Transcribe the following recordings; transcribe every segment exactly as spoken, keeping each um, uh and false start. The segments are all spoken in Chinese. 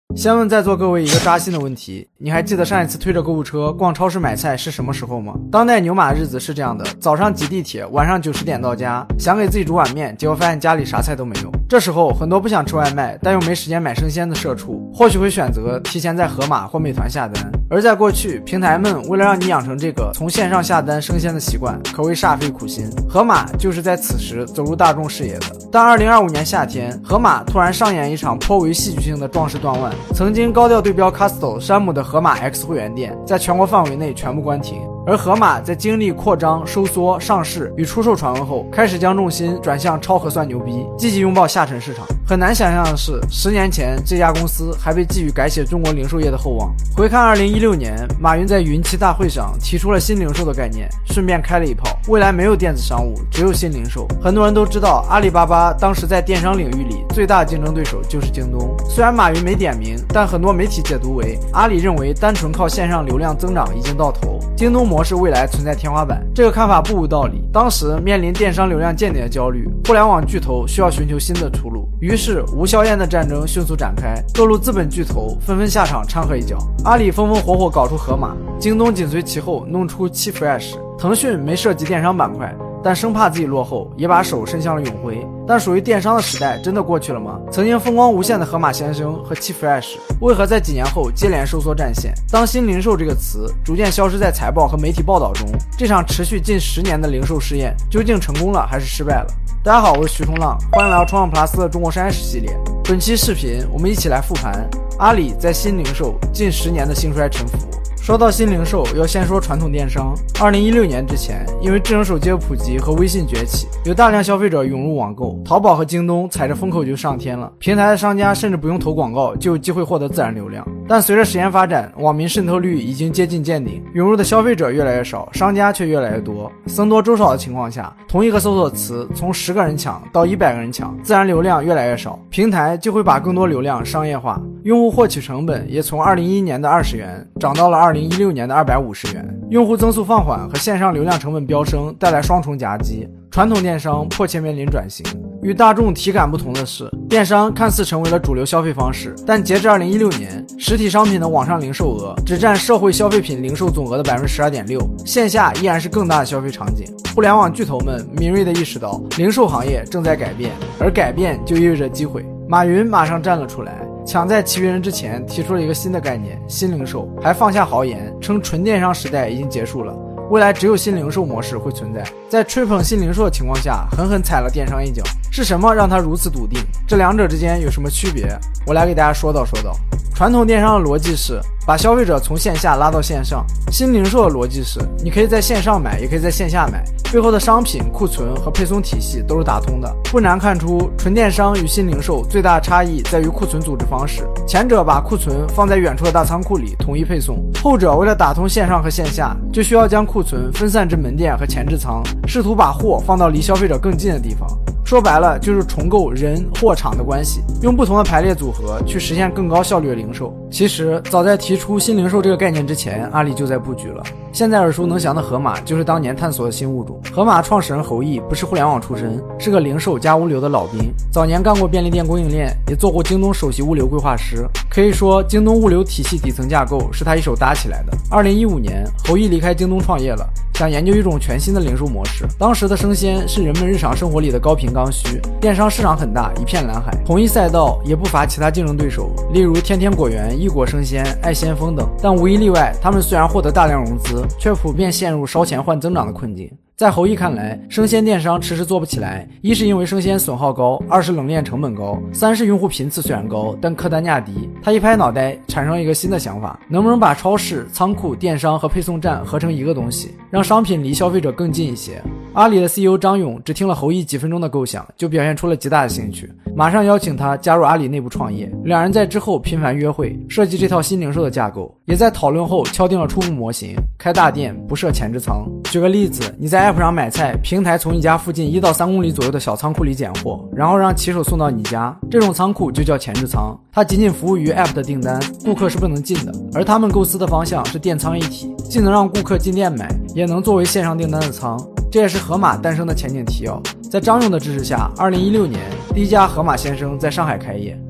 先问在座各位一个扎心的问题，你还记得上一次推着购物车逛超市买菜是什么时候吗？当代牛马日子是这样的，早上挤地铁，晚上九十点到家，想给自己煮碗面，结果发现家里啥菜都没有。这时候很多不想吃外卖但又没时间买生鲜的社畜，或许会选择提前在盒马或美团下单。而在过去，平台们为了让你养成这个从线上下单生鲜的习惯，可谓煞费苦心。盒马就是在此时走入大众视野的。但二零二五年夏天，盒马突然上演一场颇为戏剧性的壮士断腕。曾经高调对标 Costco 山姆的盒马 X 会员店在全国范围内全部关停，而盒马在经历扩张、收缩、上市与出售传闻后，开始将重心转向超核酸牛逼，积极拥抱下沉市场。很难想象的是，十年前这家公司还被寄予改写中国零售业的厚望。回看二零一六年，马云在云栖大会上提出了新零售的概念，顺便开了一炮，未来没有电子商务，只有新零售。很多人都知道，阿里巴巴当时在电商领域里最大竞争对手就是京东。虽然马云没点名，但很多媒体解读为阿里认为单纯靠线上流量增长已经到头，京东模式未来存在天花板。这个看法不无道理。当时面临电商流量见顶的焦虑，互联网巨头需要寻求新的出路，于是无硝烟的战争迅速展开，各路资本巨头纷纷下场掺和一脚。阿里风风火火搞出盒马，京东紧随其后弄出七 Fresh， 腾讯没涉及电商板块，但生怕自己落后，也把手伸向了永辉。但属于电商的时代真的过去了吗？曾经风光无限的盒马鲜生和七 Fresh 为何在几年后接连收缩战线？当新零售这个词逐渐消失在财报和媒体报道中，这场持续近十年的零售试验究竟成功了还是失败了？大家好，我是徐冲浪，欢迎来到冲浪 plus 的中国商业史系列。本期视频我们一起来复盘阿里在新零售近十年的兴衰沉浮。说到新零售，要先说传统电商。二零一六年之前，因为智能手机的普及和微信崛起，有大量消费者涌入网购，淘宝和京东踩着风口就上天了，平台的商家甚至不用投广告就有机会获得自然流量。但随着时间发展，网民渗透率已经接近见顶，涌入的消费者越来越少，商家却越来越多。僧多粥少的情况下，同一个搜索词从十个人抢到一百个人抢，自然流量越来越少，平台就会把更多流量商业化，用户获取成本也从二零一一年的二十元涨到了二零一六年的二百五十元。用户增速放缓和线上流量成本飙升带来双重夹击，传统电商迫切面临转型。与大众体感不同的是，电商看似成为了主流消费方式，但截至二零一六年，实体商品的网上零售额只占社会消费品零售总额的 百分之十二点六， 线下依然是更大的消费场景。互联网巨头们敏锐地意识到零售行业正在改变，而改变就意味着机会。马云马上站了出来，抢在其余人之前提出了一个新的概念，新零售，还放下豪言称纯电商时代已经结束了，未来只有新零售模式会存在。在吹捧新零售的情况下，狠狠踩了电商一脚。是什么让他如此笃定？这两者之间有什么区别？我来给大家说道说道。传统电商的逻辑是把消费者从线下拉到线上，新零售的逻辑是你可以在线上买，也可以在线下买，背后的商品、库存和配送体系都是打通的。不难看出，纯电商与新零售最大的差异在于库存组织方式，前者把库存放在远处的大仓库里统一配送，后者为了打通线上和线下，就需要将库存分散至门店和前置仓，试图把货放到离消费者更近的地方。说白了就是重构人货场的关系，用不同的排列组合去实现更高效率的零售。其实早在提出新零售这个概念之前，阿里就在布局了。现在耳熟能详的盒马就是当年探索的新物种。盒马创始人侯毅不是互联网出身，是个零售加物流的老兵，早年干过便利店供应链，也做过京东首席物流规划师。可以说京东物流体系底层架构是他一手搭起来的。二零一五年侯毅离开京东创业了，想研究一种全新的零售模式。当时的生鲜是人们日常生活里的高频刚需，电商市场很大，一片蓝海，同一赛道也不乏其他竞争对手，例如天天果园、一果生鲜、爱先锋等。但无一例外，他们虽然获得大量融资，却普遍陷入烧钱换增长的困境。在侯毅看来，生鲜电商迟迟做不起来，一是因为生鲜损耗高，二是冷链成本高，三是用户频次虽然高，但客单价低。他一拍脑袋产生了一个新的想法，能不能把超市、仓库、电商和配送站合成一个东西，让商品离消费者更近一些。阿里的 C E O 张勇只听了侯毅几分钟的构想，就表现出了极大的兴趣，马上邀请他加入阿里内部创业。两人在之后频繁约会，设计这套新零售的架构，也在讨论后敲定了初步模型，开大店，不设前置仓。举个例子，你在 App 上买菜，平台从一家附近一到三公里左右的小仓库里拣货，然后让骑手送到你家，这种仓库就叫前置仓，它仅仅服务于 App 的订单，顾客是不能进的。而他们构思的方向是店仓一体，既能让顾客进店买，也能作为线上订单的仓。这也是盒马诞生的前景提要。在张勇的支持下，二零一六年第一家盒马鲜生在上海开业，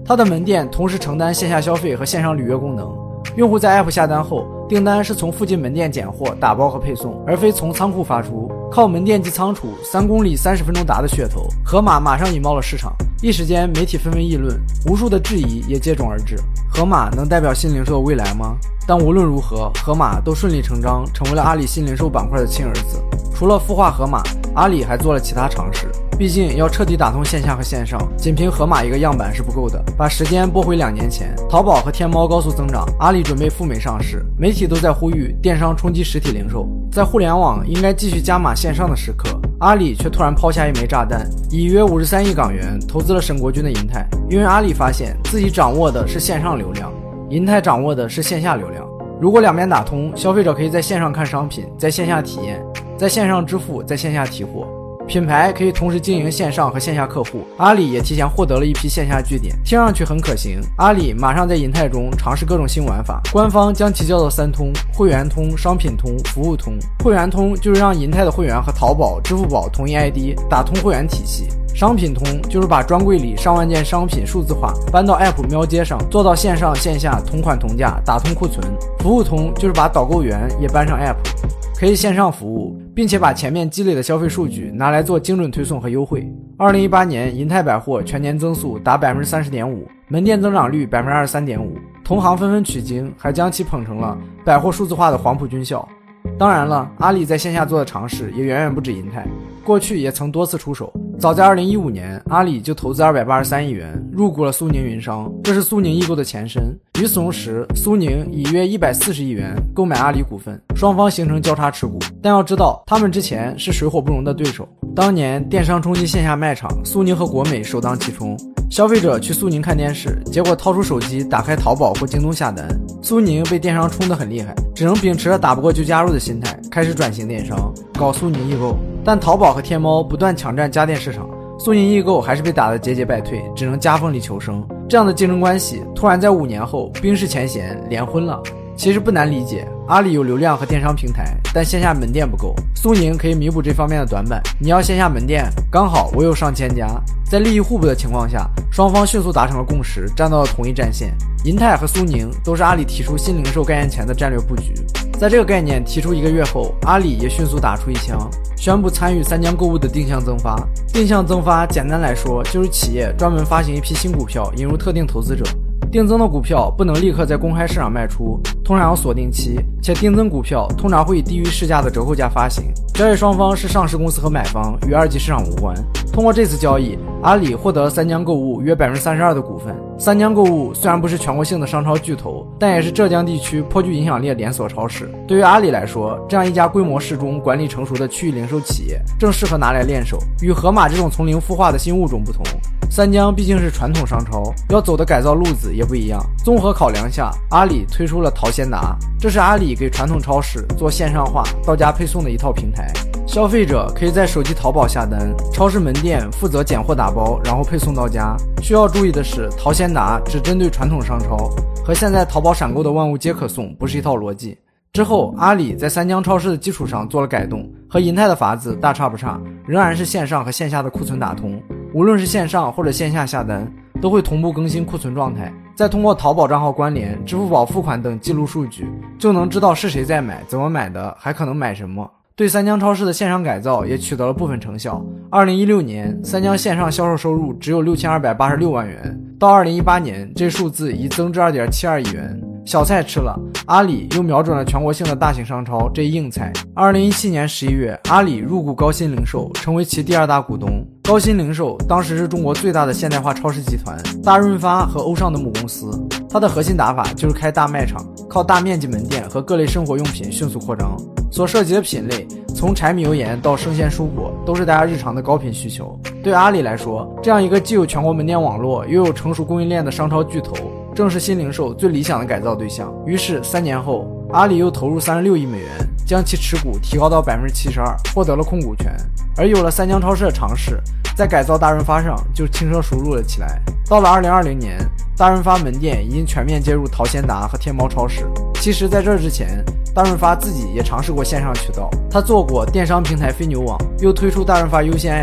它的门店同时承担线下消费和线上履约功能。用户在 App 下单后，订单是从附近门店拣货、打包和配送，而非从仓库发出。靠门店及仓储三公里三十分钟达的噱头，盒马马上引爆了市场。一时间媒体纷纷议论，无数的质疑也接踵而至。盒马能代表新零售的未来吗？但无论如何，盒马都顺理成章成为了阿里新零售板块的亲儿子。除了孵化盒马，阿里还做了其他尝试。毕竟要彻底打通线下和线上，仅凭盒马一个样板是不够的。把时间拨回两年前，淘宝和天猫高速增长，阿里准备赴美上市，媒体都在呼吁电商冲击实体零售。在互联网应该继续加码线上的时刻，阿里却突然抛下一枚炸弹，以约五十三亿港元投资了沈国军的银泰。因为阿里发现自己掌握的是线上流量，银泰掌握的是线下流量。如果两边打通，消费者可以在线上看商品，在线下体验，在线上支付，在线下提货。品牌可以同时经营线上和线下客户，阿里也提前获得了一批线下据点，听上去很可行。阿里马上在银泰中尝试各种新玩法，官方将其叫做三通：会员通、商品通、服务通。会员通就是让银泰的会员和淘宝、支付宝同一 I D， 打通会员体系。商品通就是把专柜里上万件商品数字化搬到 App 喵街上，做到线上线下同款同价，打通库存。服务通就是把导购员也搬上 App， 可以线上服务，并且把前面积累的消费数据拿来做精准推送和优惠。二零一八年银泰百货全年增速达 百分之三十点五， 门店增长率 百分之二十三点五， 同行纷纷取经，还将其捧成了百货数字化的黄埔军校。当然了，阿里在线下做的尝试也远远不止银泰，过去也曾多次出手。早在二零一五年，阿里就投资二百八十三亿元入股了苏宁云商，这是苏宁易购的前身。与此同时，苏宁以约一百四十亿元购买阿里股份，双方形成交叉持股。但要知道，他们之前是水火不容的对手。当年电商冲击线下卖场，苏宁和国美首当其冲。消费者去苏宁看电视，结果掏出手机打开淘宝或京东下单。苏宁被电商冲得很厉害，只能秉持着打不过就加入的心态，开始转型电商，搞苏宁易购。但淘宝和天猫不断抢占家电市场，苏宁易购还是被打得节节败退，只能夹缝里求生。这样的竞争关系突然在五年后冰释前嫌，联婚了。其实不难理解，阿里有流量和电商平台，但线下门店不够，苏宁可以弥补这方面的短板。你要线下门店，刚好我有上千家，在利益互补的情况下，双方迅速达成了共识，站到了同一战线。银泰和苏宁都是阿里提出新零售概念前的战略布局。在这个概念提出一个月后，阿里也迅速打出一枪，宣布参与三江购物的定向增发。定向增发简单来说，就是企业专门发行一批新股票，引入特定投资者。定增的股票不能立刻在公开市场卖出，通常要锁定期，且定增股票通常会以低于市价的折扣价发行。交易双方是上市公司和买方，与二级市场无关。通过这次交易，阿里获得了三江购物约 百分之三十二 的股份。三江购物虽然不是全国性的商超巨头，但也是浙江地区颇具影响力的连锁超市。对于阿里来说，这样一家规模适中、管理成熟的区域零售企业，正适合拿来练手。与盒马这种从零孵化的新物种不同，三江毕竟是传统商超，要走的改造路子也不一样。综合考量下，阿里推出了淘鲜达，这是阿里给传统超市做线上化、到家配送的一套平台。消费者可以在手机淘宝下单，超市门店负责拣货打包，然后配送到家。需要注意的是，淘鲜达只针对传统商超，和现在淘宝闪购的万物皆可送不是一套逻辑。之后，阿里在三江超市的基础上做了改动，和银泰的法子大差不差，仍然是线上和线下的库存打通。无论是线上或者线下下单，都会同步更新库存状态，再通过淘宝账号关联、支付宝付款等记录数据，就能知道是谁在买、怎么买的，还可能买什么。对三江超市的线上改造也取得了部分成效。二零一六年，三江线上销售收入只有六千二百八十六万元，到二零一八年，这数字已增至 二点七二亿元。小菜吃了，阿里又瞄准了全国性的大型商超这一硬菜。二零一七年十一月，阿里入股高鑫零售，成为其第二大股东。高鑫零售当时是中国最大的现代化超市集团，大润发和欧尚的母公司。它的核心打法就是开大卖场，靠大面积门店和各类生活用品迅速扩张。所涉及的品类，从柴米油盐到生鲜蔬果，都是大家日常的高频需求。对阿里来说，这样一个既有全国门店网络，又有成熟供应链的商超巨头，正是新零售最理想的改造对象。于是三年后，阿里又投入三十六亿美元，将其持股提高到 百分之七十二， 获得了控股权。而有了三江超市的尝试，在改造大润发上就轻车熟路了起来。到了二零二零年，大润发门店已经全面接入淘鲜达和天猫超市。其实在这之前，大润发自己也尝试过线上渠道，他做过电商平台飞牛网，又推出大润发优先 App，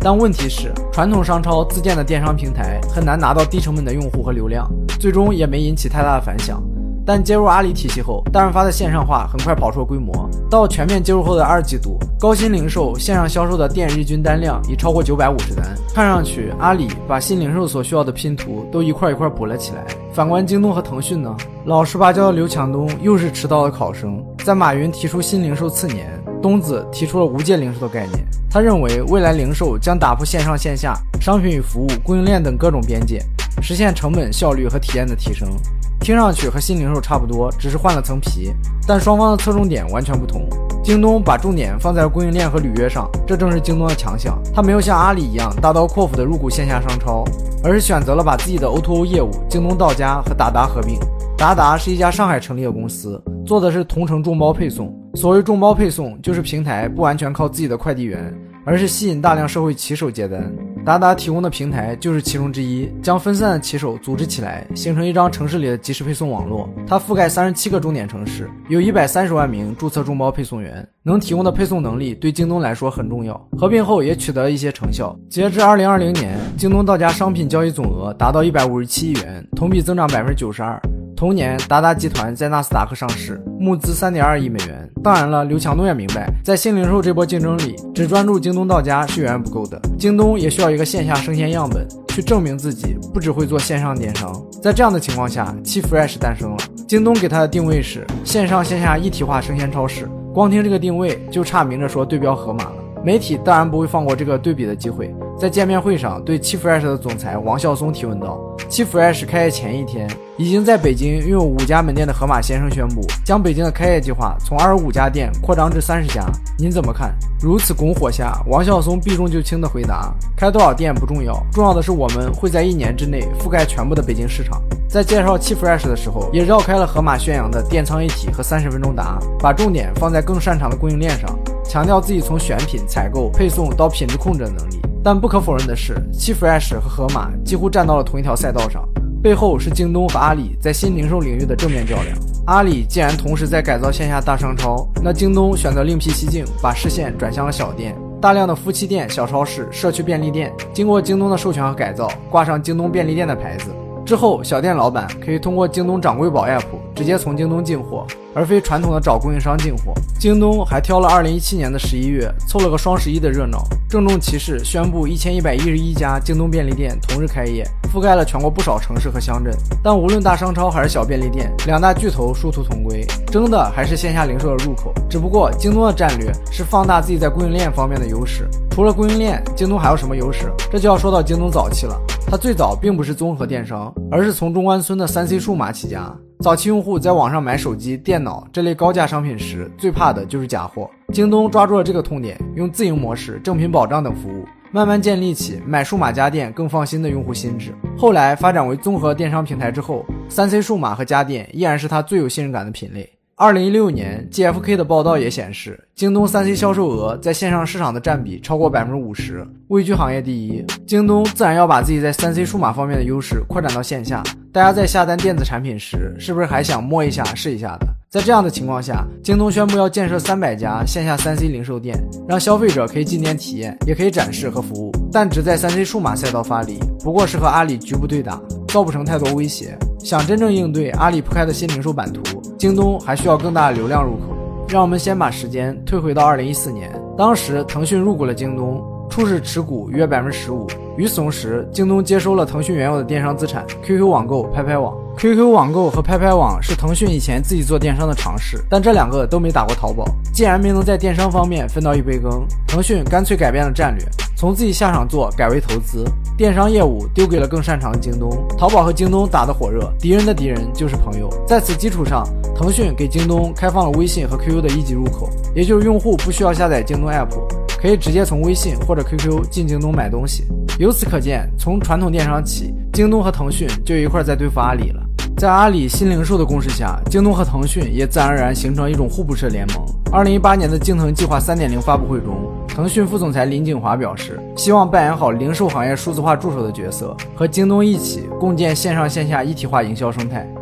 但问题是，传统商超自建的电商平台很难拿到低成本的用户和流量，最终也没引起太大的反响。但接入阿里体系后，大润发的线上化很快跑出了规模。到全面接入后的二季度，高新零售线上销售的店日均单量已超过九百五十单。看上去，阿里把新零售所需要的拼图都一块一块补了起来。反观京东和腾讯呢，老实巴交的刘强东又是迟到的考生。在马云提出新零售次年，东子提出了无界零售的概念。他认为，未来零售将打破线上线下、商品与服务、供应链等各种边界，实现成本、效率和体验的提升。听上去和新零售差不多，只是换了层皮，但双方的侧重点完全不同。京东把重点放在了供应链和履约上，这正是京东的强项。它没有像阿里一样大刀阔斧的入股线下商超，而是选择了把自己的 O to O 业务京东到家和达达合并。达达是一家上海成立的公司，做的是同城众包配送。所谓众包配送，就是平台不完全靠自己的快递员，而是吸引大量社会骑手接单。达达提供的平台就是其中之一，将分散的骑手组织起来，形成一张城市里的即时配送网络。它覆盖三十七个重点城市，有一百三十万名注册众包配送员，能提供的配送能力对京东来说很重要。合并后也取得了一些成效。截至二零二零年，京东到家商品交易总额达到一百五十七亿元，同比增长 百分之九十二。同年，达达集团在纳斯达克上市，募资 三点二亿美元。当然了，刘强东也明白，在新零售这波竞争里，只专注京东到家是远远不够的。京东也需要一个线下生鲜样本，去证明自己不只会做线上电商。在这样的情况下，七 Fresh 诞生了。京东给它的定位是线上线下一体化生鲜超市，光听这个定位就差明着说对标盒马了。媒体当然不会放过这个对比的机会，在见面会上对七 Fresh 的总裁王孝松提问道，七 Fresh 开业前一天，已经在北京拥有五家门店的盒马先生宣布，将北京的开业计划从二十五家店扩张至三十家。您怎么看？如此拱火下，王孝松避重就轻的回答，开多少店不重要，重要的是我们会在一年之内覆盖全部的北京市场。在介绍七 Fresh 的时候，也绕开了盒马宣扬的店仓一体和三十分钟达，把重点放在更擅长的供应链上，强调自己从选品、采购、配送到品质控制的能力。但不可否认的是，七 Fresh 和盒马几乎站到了同一条赛道上，背后是京东和阿里在新零售领域的正面较量。阿里既然同时在改造线下大商超，那京东选择另辟蹊径，把视线转向了小店。大量的夫妻店、小超市、社区便利店经过京东的授权和改造，挂上京东便利店的牌子之后，小店老板可以通过京东掌柜宝 app 直接从京东进货，而非传统的找供应商进货。京东还挑了二零一七年的十一月，凑了个双十一的热闹，郑重其事宣布一千一百一十一家京东便利店同日开业，覆盖了全国不少城市和乡镇。但无论大商超还是小便利店，两大巨头殊途同归，争的还是线下零售的入口。只不过京东的战略是放大自己在供应链方面的优势。除了供应链，京东还有什么优势？这就要说到京东早期了。它最早并不是综合电商，而是从中关村的 三 C 数码起家。早期用户在网上买手机、电脑这类高价商品时，最怕的就是假货。京东抓住了这个痛点，用自营模式、正品保障等服务，慢慢建立起买数码家电更放心的用户心智。后来发展为综合电商平台之后， 三 C 数码和家电依然是它最有信任感的品类。二零一六年 G F K 的报道也显示，京东 三 C 销售额在线上市场的占比超过 百分之五十， 位居行业第一。京东自然要把自己在 三 C 数码方面的优势扩展到线下。大家在下单电子产品时，是不是还想摸一下试一下的？在这样的情况下，京东宣布要建设三百家线下 三 C 零售店，让消费者可以进店体验，也可以展示和服务，但只在 三 C 数码赛道发力，不过是和阿里局部对打，造不成太多威胁。想真正应对阿里铺开的新零售版图，京东还需要更大的流量入口。让我们先把时间退回到二零一四年，当时腾讯入股了京东，初始持股约 百分之十五。 与此同时，京东接收了腾讯原有的电商资产 Q Q 网购、拍拍网。 Q Q 网购和拍拍网是腾讯以前自己做电商的尝试，但这两个都没打过淘宝。既然没能在电商方面分到一杯羹，腾讯干脆改变了战略，从自己下场做改为投资，电商业务丢给了更擅长的京东。淘宝和京东打得火热，敌人的敌人就是朋友。在此基础上，腾讯给京东开放了微信和 Q Q 的一级入口，也就是用户不需要下载京东 app， 可以直接从微信或者 Q Q 进京东买东西。由此可见，从传统电商起，京东和腾讯就一块在对付阿里了。在阿里新零售的攻势下，京东和腾讯也自然而然形成一种互补式联盟。二零一八年的京腾计划 三点零 发布会中，腾讯副总裁林景华表示，希望扮演好零售行业数字化助手的角色，和京东一起共建线上线下一体化营销生态。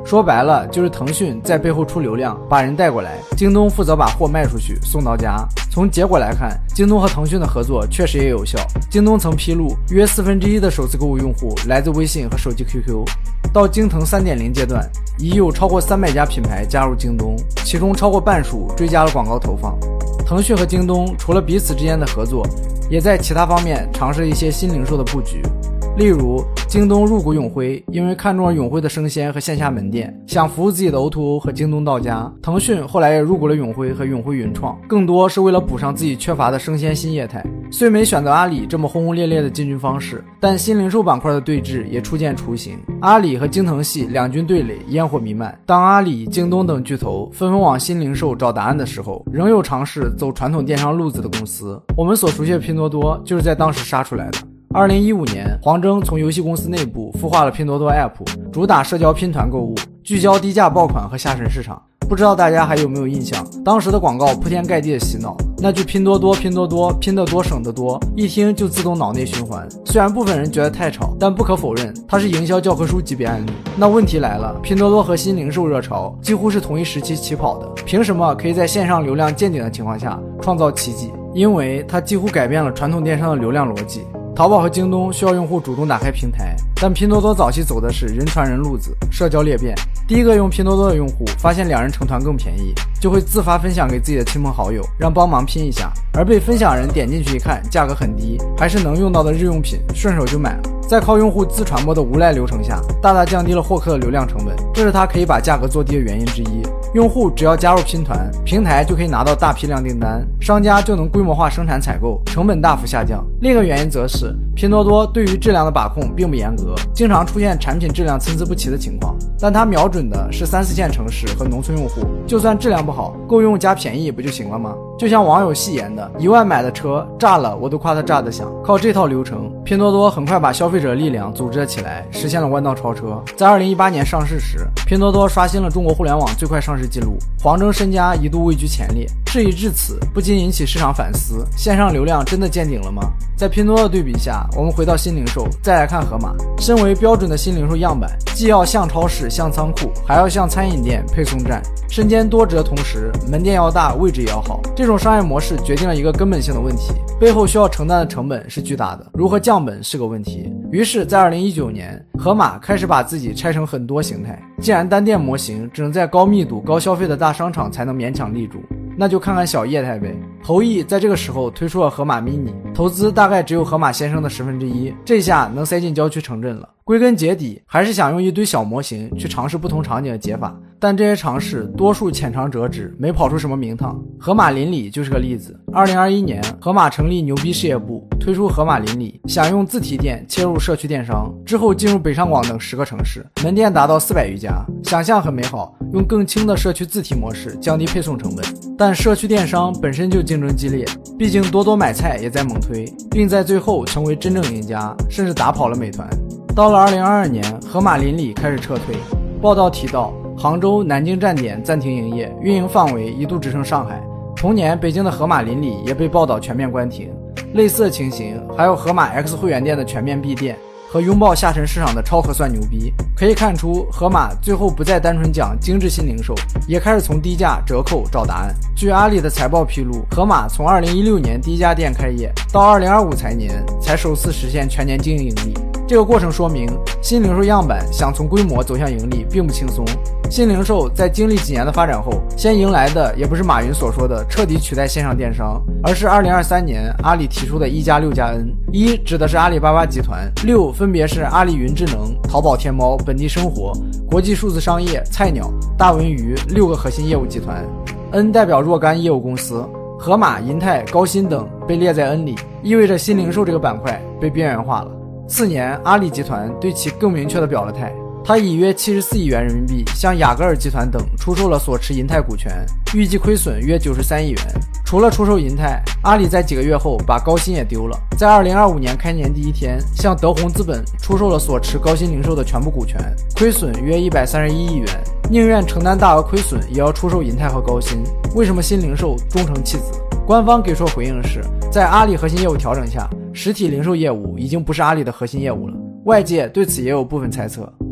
说白了就是腾讯在背后出流量，把人带过来，京东负责把货卖出去送到家。从结果来看，京东和腾讯的合作确实也有效。京东曾披露，约四分之一的首次购物用户来自微信和手机 Q Q。到京腾 三点零 阶段，已有超过三百家品牌加入京东，其中超过半数追加了广告投放。腾讯和京东除了彼此之间的合作，也在其他方面尝试一些新零售的布局。例如，京东入股永辉，因为看中了永辉的生鲜和线下门店，想服务自己的 O to O 和京东到家。腾讯后来也入股了永辉和永辉云创，更多是为了补上自己缺乏的生鲜新业态。虽没选择阿里这么轰轰烈烈的进军方式，但新零售板块的对峙也初见雏形。阿里和京腾系两军对垒，烟火弥漫。当阿里、京东等巨头纷纷往新零售找答案的时候，仍有尝试走传统电商路子的公司。我们所熟悉的拼多多就是在当时杀出来的。二零一五年，黄峥从游戏公司内部孵化了拼多多 App， 主打社交拼团购物，聚焦低价爆款和下沉市场。不知道大家还有没有印象，当时的广告铺天盖地的洗脑，那句拼多多拼多多拼得多省得多，一听就自动脑内循环。虽然部分人觉得太吵，但不可否认它是营销教科书级别案例。那问题来了，拼多多和新零售热潮几乎是同一时期起跑的，凭什么可以在线上流量见顶的情况下创造奇迹？因为它几乎改变了传统电商的流量逻辑。淘宝和京东需要用户主动打开平台，但拼多多早期走的是人传人路子，社交裂变。第一个用拼多多的用户发现两人成团更便宜，就会自发分享给自己的亲朋好友，让帮忙拼一下，而被分享人点进去一看，价格很低，还是能用到的日用品，顺手就买了。在靠用户自传播的无赖流程下，大大降低了获客的流量成本，这是他可以把价格做低的原因之一。用户只要加入拼团，平台就可以拿到大批量订单，商家就能规模化生产采购，成本大幅下降。另一个原因则是拼多多对于质量的把控并不严格，经常出现产品质量参差不齐的情况，但它瞄准的是三四线城市和农村用户，就算质量不好，够用加便宜不就行了吗？就像网友戏言的，一万买的车炸了我都夸它炸得响。靠这套流程，拼多多很快把消费者力量组织了起来，实现了弯道超车。在二零一八年上市时，拼多多刷新了中国互联网最快上市记录，黄峥身家一度位居前列。事已至此，不禁引起市场反思，线上流量真的见顶了吗？在拼多多的对比下，我们回到新零售，再来看盒马。身为标准的新零售样板，既要像超市像仓库，还要像餐饮店配送站，身兼多职的同时，门店要大，位置也要好。这种商业模式决定了一个根本性的问题，背后需要承担的成本是巨大的，如何降本是个问题。于是在二零一九年，盒马开始把自己拆成很多形态。既然单店模型只能在高密度高消费的大商场才能勉强立住，那就看看小业态呗。投艺在这个时候推出了盒马 mini， 投资大概只有盒马先生的十分之一，这下能塞进郊区城镇了。归根结底还是想用一堆小模型去尝试不同场景的解法，但这些尝试多数浅尝辄止，没跑出什么名堂。盒马邻里就是个例子。二零二一年，盒马成立牛逼事业部，推出盒马邻里，想用自提店切入社区电商，之后进入北上广等十个城市，门店达到四百余家。想象很美好，用更轻的社区自提模式降低配送成本。但社区电商本身就竞争激烈，毕竟多多买菜也在猛推，并在最后成为真正赢家，甚至打跑了美团。到了二零二二年，盒马邻里开始撤退。报道提到，杭州、南京站点暂停营业，运营范围一度只剩上海。同年，北京的盒马邻里也被报道全面关停。类似的情形还有盒马 X 会员店的全面闭店和拥抱下沉市场的超核算牛逼。可以看出，盒马最后不再单纯讲精致新零售，也开始从低价折扣找答案。据阿里的财报披露，盒马从二零一六年第一家店开业到二零二五财年才首次实现全年经营盈利。这个过程说明，新零售样板想从规模走向盈利并不轻松。新零售在经历几年的发展后，先迎来的也不是马云所说的彻底取代线上电商，而是二零二三年阿里提出的一加六加 N。 一指的是阿里巴巴集团，六分别是阿里云智能、淘宝天猫、本地生活、国际数字商业、菜鸟、大文娱六个核心业务集团。 N 代表若干业务公司，盒马、银泰、高鑫等被列在 N 里，意味着新零售这个板块被边缘化了。次年，阿里集团对其更明确地表了态，他以约七十四亿元人民币向雅戈尔集团等出售了所持银泰股权，预计亏损约九十三亿元。除了出售银泰，阿里在几个月后把高鑫也丢了，在二零二五年开年第一天向德宏资本出售了所持高鑫零售的全部股权，亏损约一百三十一亿元，宁愿承担大额亏损也要出售银泰和高鑫。为什么新零售终成弃子？官方给出回应是，在阿里核心业务调整下，实体零售业务已经不是阿里的核心业务了。外界对此也有部分猜测，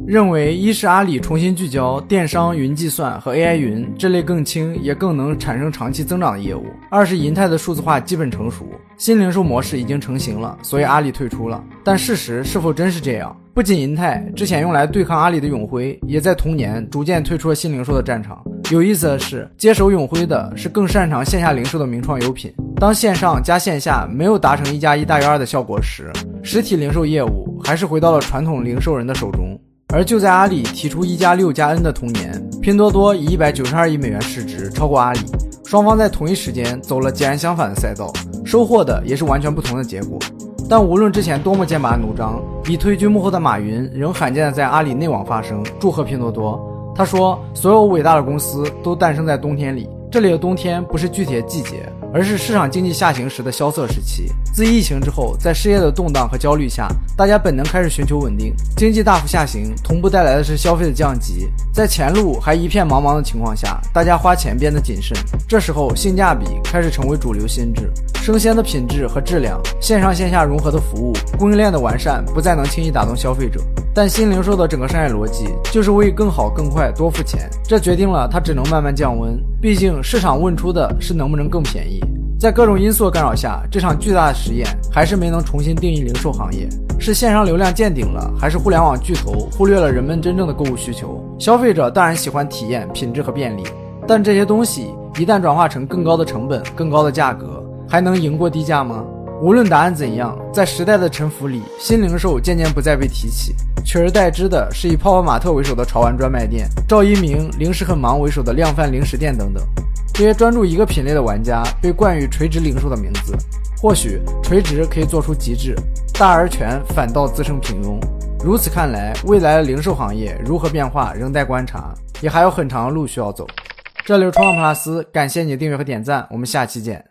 认为一是阿里重新聚焦电商、云计算和 A I 云这类更轻也更能产生长期增长的业务，二是银泰的数字化基本成熟，新零售模式已经成型了，所以阿里退出了。但事实是否真是这样？不仅银泰之前用来对抗阿里的永辉也在同年逐渐退出了新零售的战场。有意思的是，接手永辉的是更擅长线下零售的名创优品。当线上加线下没有达成一加一大于二的效果时，实体零售业务还是回到了传统零售人的手中。而就在阿里提出一加六加 N 的同年，拼多多以一百九十二亿美元市值超过阿里，双方在同一时间走了截然相反的赛道，收获的也是完全不同的结果。但无论之前多么剑拔弩张，已退居幕后的马云仍罕见的在阿里内网发声，祝贺拼多多。他说，所有伟大的公司都诞生在冬天里，这里的冬天不是具体的季节，而是市场经济下行时的萧瑟时期。自疫情之后，在失业的动荡和焦虑下，大家本能开始寻求稳定，经济大幅下行同步带来的是消费的降级。在前路还一片茫茫的情况下，大家花钱变得谨慎，这时候性价比开始成为主流心智，生鲜的品质和质量，线上线下融合的服务，供应链的完善不再能轻易打动消费者。但新零售的整个商业逻辑就是为更好更快多付钱，这决定了它只能慢慢降温，毕竟市场问出的是能不能更便宜。在各种因素的干扰下，这场巨大的实验还是没能重新定义零售行业，是线上流量见顶了，还是互联网巨头忽略了人们真正的购物需求？消费者当然喜欢体验、品质和便利，但这些东西一旦转化成更高的成本、更高的价格，还能赢过低价吗？无论答案怎样，在时代的沉浮里，新零售渐渐不再被提起，取而代之的是以泡泡玛特为首的潮玩专卖店、赵一鸣、零食很忙为首的量贩零食店等等。这些专注一个品类的玩家被冠以垂直零售的名字，或许垂直可以做出极致，大而全反倒自称平庸。如此看来，未来的零售行业如何变化仍待观察，也还有很长的路需要走。这里是冲浪普拉斯，感谢你的订阅和点赞，我们下期见。